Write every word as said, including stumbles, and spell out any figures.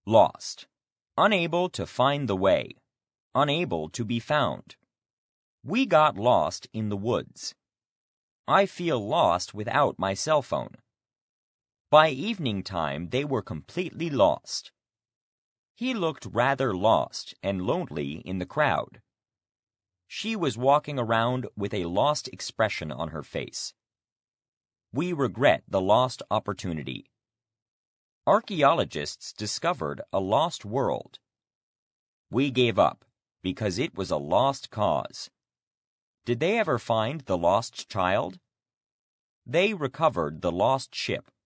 Lost. Unable to find the way. Unable to be found. We got lost in the woods. I feel lost without my cell phone. By evening time, they were completely lost. He looked rather lost and lonely in the crowd. She was walking around with a lost expression on her face. We regret the lost opportunity. Archaeologists discovered a lost world. We gave up because it was a lost cause. Did they ever find the lost child? They recovered the lost ship.